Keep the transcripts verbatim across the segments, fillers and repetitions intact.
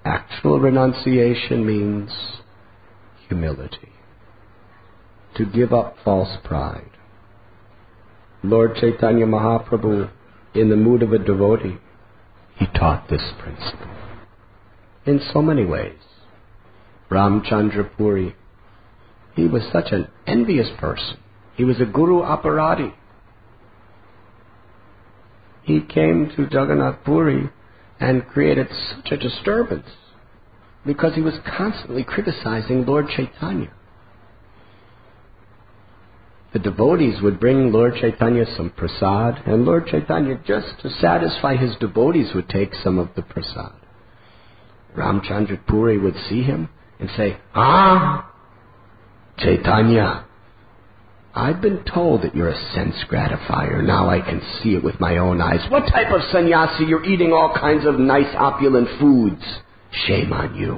Actual renunciation means humility. To give up false pride. Lord Chaitanya Mahaprabhu, in the mood of a devotee, he taught this principle. In so many ways. Ramchandra Puri, he was such an envious person. He was a Guru Aparadi. He came to Jagannath Puri and created such a disturbance because he was constantly criticizing Lord Chaitanya. The devotees would bring Lord Chaitanya some prasad, and Lord Chaitanya, just to satisfy his devotees, would take some of the prasad. Ramchandra Puri would see him and say, "Ah, Chaitanya, I've been told that you're a sense gratifier. Now I can see it with my own eyes. What type of sannyasi? You're eating all kinds of nice opulent foods. Shame on you."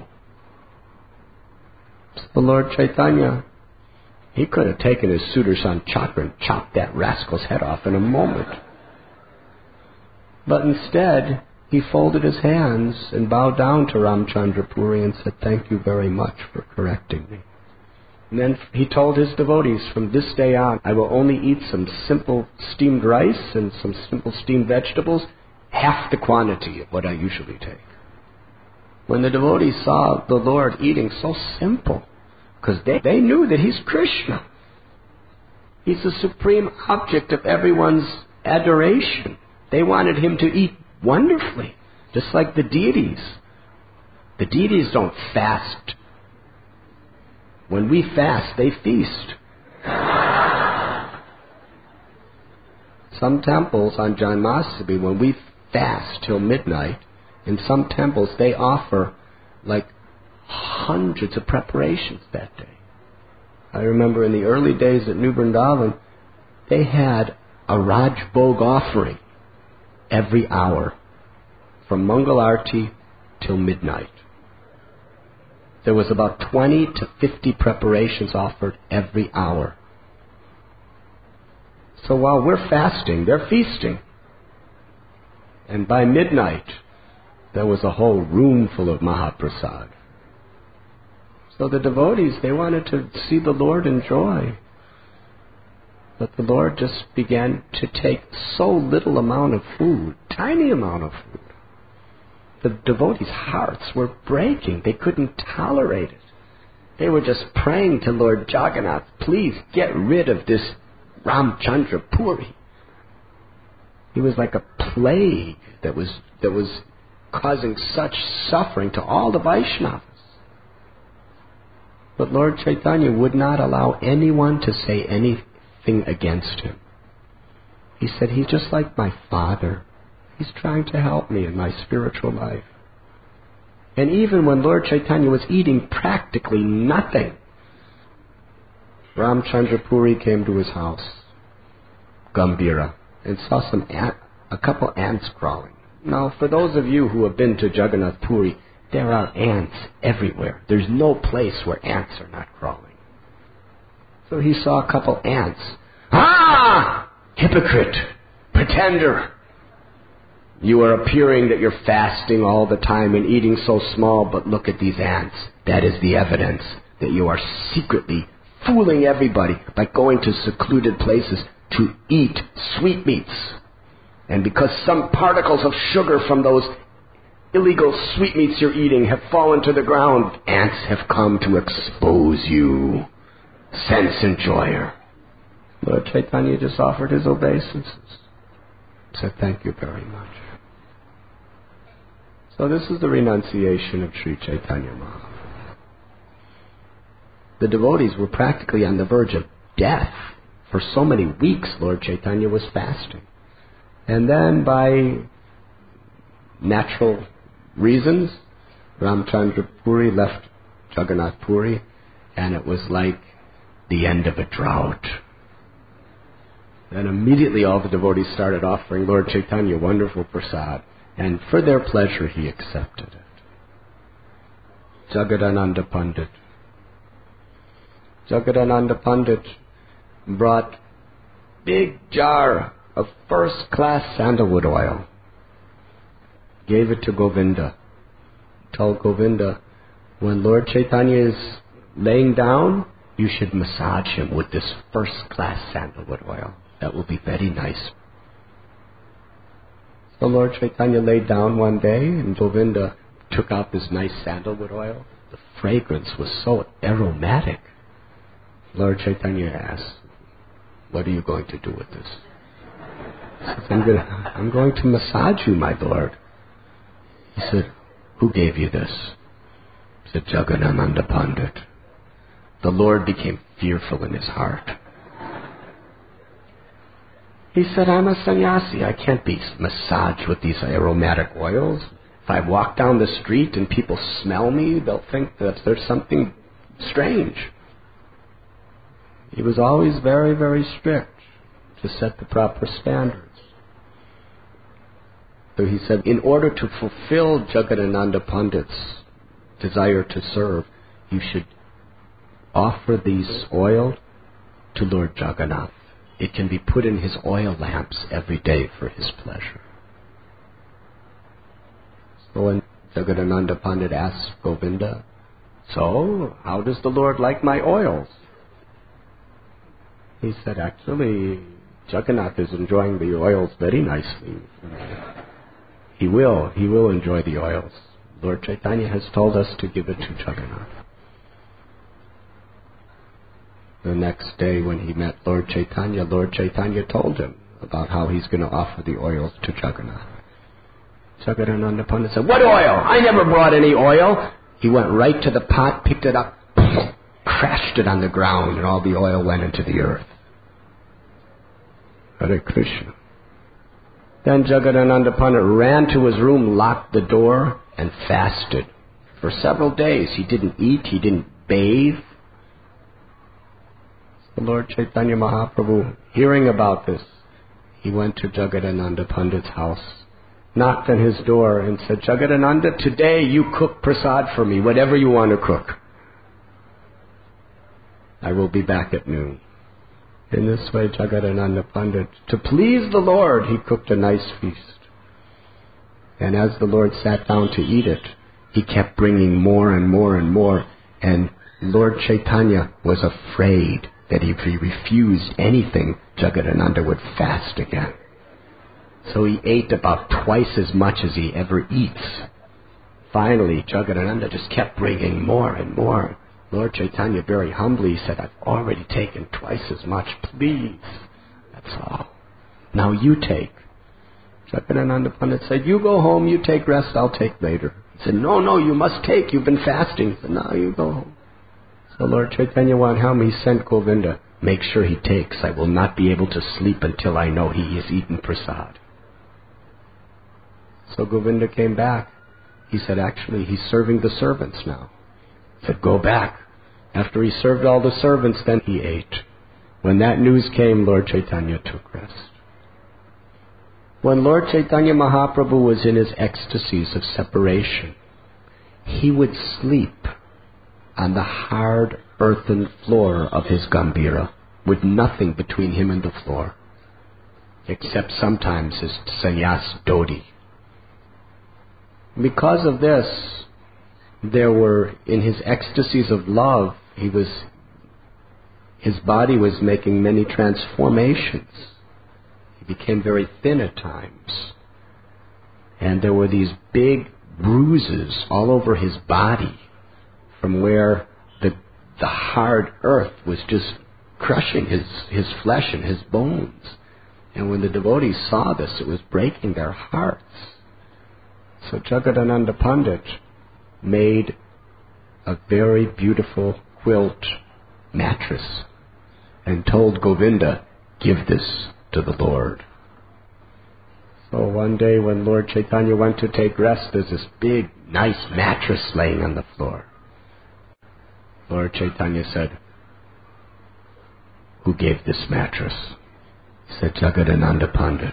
So Lord Chaitanya, he could have taken his Sudarshan chakra and chopped that rascal's head off in a moment. But instead, he folded his hands and bowed down to Ramchandra Puri and said, "Thank you very much for correcting me." And then he told his devotees, "From this day on, I will only eat some simple steamed rice and some simple steamed vegetables, half the quantity of what I usually take." When the devotees saw the Lord eating so simple, because they, they knew that he's Krishna. He's the supreme object of everyone's adoration. They wanted him to eat wonderfully, just like the deities. The deities don't fast. When we fast, they feast. Some temples on Janmashtami, when we fast till midnight, in some temples they offer like hundreds of preparations that day. I remember in the early days at New Vrindavan, they had a Raj Bhog offering every hour, from Mangal Arti till midnight. There was about twenty to fifty preparations offered every hour. So while we're fasting, they're feasting. And by midnight, there was a whole room full of Mahaprasad. So the devotees, they wanted to see the Lord enjoy. But the Lord just began to take so little amount of food, tiny amount of food. The devotees' hearts were breaking. They couldn't tolerate it. They were just praying to Lord Jagannath, "Please get rid of this Ramchandra Puri." He was like a plague that was that was causing such suffering to all the Vaishnavas. But Lord Chaitanya would not allow anyone to say anything against him. He said, "He's just like my father. He's trying to help me in my spiritual life." And even when Lord Chaitanya was eating practically nothing, Ramchandra Puri came to his house, Gambhira, and saw some ant, a couple ants crawling. Now, for those of you who have been to Jagannath Puri, there are ants everywhere. There's no place where ants are not crawling. So he saw a couple ants. "Ah! Hypocrite! Pretender! You are appearing that you're fasting all the time and eating so small, but look at these ants. That is the evidence that you are secretly fooling everybody by going to secluded places to eat sweetmeats. And because some particles of sugar from those illegal sweetmeats you're eating have fallen to the ground, ants have come to expose you. Sense enjoyer." Lord Chaitanya just offered his obeisances. Said, "Thank you very much." So this is the renunciation of Sri Chaitanya Mahaprabhu. The devotees were practically on the verge of death. For so many weeks, Lord Chaitanya was fasting. And then by natural reasons, Ramchandra Puri left Jagannath Puri, and it was like the end of a drought. Then immediately all the devotees started offering Lord Chaitanya wonderful prasad, and for their pleasure he accepted it. Jagadananda Pandit. Jagadananda Pandit brought big jar of first-class sandalwood oil, gave it to Govinda, told Govinda, when Lord Chaitanya is laying down, you should massage him with this first-class sandalwood oil. That will be very nice. So Lord Chaitanya laid down one day, and Govinda took out this nice sandalwood oil. The fragrance was so aromatic. Lord Chaitanya asked, what are you going to do with this? He said, I'm, gonna, I'm going to massage you, my Lord. He said, who gave you this? He said, Jagadananda Pandit. The Lord became fearful in his heart. He said, I'm a sannyasi. I can't be massaged with these aromatic oils. If I walk down the street and people smell me, they'll think that there's something strange. He was always very, very strict to set the proper standards. So he said, in order to fulfill Jagadananda Pandit's desire to serve, you should offer these oil to Lord Jagannath. It can be put in his oil lamps every day for his pleasure. So when Jagadananda Pandit asked Govinda, so how does the Lord like my oils? He said, actually, Jagannath is enjoying the oils very nicely. He will, he will enjoy the oils. Lord Chaitanya has told us to give it to Jagannath. The next day when he met Lord Chaitanya, Lord Chaitanya told him about how he's going to offer the oils to Jagannath. Jagadananda Pandit said, what oil? I never brought any oil. He went right to the pot, picked it up, crashed it on the ground, and all the oil went into the earth. Hare Krishna. Then Jagadananda Pandit ran to his room, locked the door, and fasted. For several days he didn't eat, he didn't bathe. The Lord Chaitanya Mahaprabhu, hearing about this, he went to Jagadananda Pandit's house, knocked on his door and said, Jagadananda, today you cook prasad for me, whatever you want to cook. I will be back at noon. In this way, Jagadananda Pandit, to please the Lord, he cooked a nice feast. And as the Lord sat down to eat it, he kept bringing more and more and more. And Lord Chaitanya was afraid that if he refused anything, Jagadananda would fast again. So he ate about twice as much as he ever eats. Finally, Jagadananda just kept bringing more and more. Lord Chaitanya very humbly said, I've already taken twice as much, please. That's all. Now you take. Jagadananda Pandit said, you go home, you take rest, I'll take later. He said, no, no, you must take, you've been fasting. He said, no, you go home. So Lord Chaitanya went home, he sent Govinda, make sure he takes. I will not be able to sleep until I know he has eaten prasad. So Govinda came back. He said, actually, he's serving the servants now. He said, go back. After he served all the servants, then he ate. When that news came, Lord Chaitanya took rest. When Lord Chaitanya Mahaprabhu was in his ecstasies of separation, he would sleep on the hard earthen floor of his Gambhira, with nothing between him and the floor, except sometimes his sannyas dhoti. Because of this, there were, in his ecstasies of love, he was, his body was making many transformations. He became very thin at times. And there were these big bruises all over his body from where the, the hard earth was just crushing his, his flesh and his bones. And when the devotees saw this, it was breaking their hearts. So Jagadananda Pandit made a very beautiful quilt mattress and told Govinda, give this to the Lord. So one day when Lord Chaitanya went to take rest, there's this big, nice mattress laying on the floor. Lord Chaitanya said, who gave this mattress? He said, Jagadananda Pandit.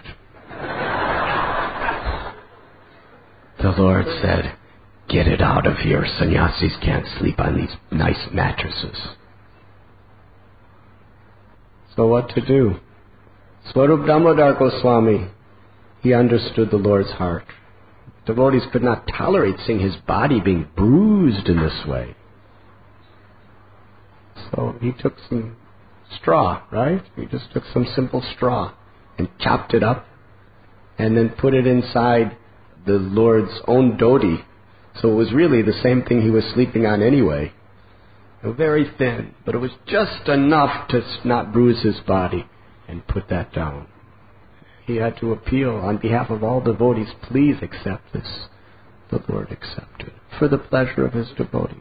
The Lord said, get it out of here. Sannyasis can't sleep on these nice mattresses. So what to do? Swarup Damodar Goswami, he understood the Lord's heart. Devotees could not tolerate seeing his body being bruised in this way. So he took some straw, right? He just took some simple straw and chopped it up and then put it inside the Lord's own dhoti. So it was really the same thing he was sleeping on anyway. Very thin, but it was just enough to not bruise his body, and put that down. He had to appeal on behalf of all devotees, please accept this. The Lord accepted, for the pleasure of his devotees.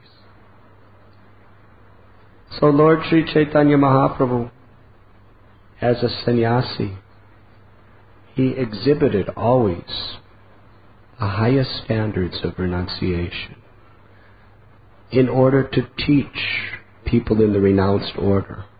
So Lord Sri Chaitanya Mahaprabhu, as a sannyasi, he exhibited always the highest standards of renunciation in order to teach people in the renounced order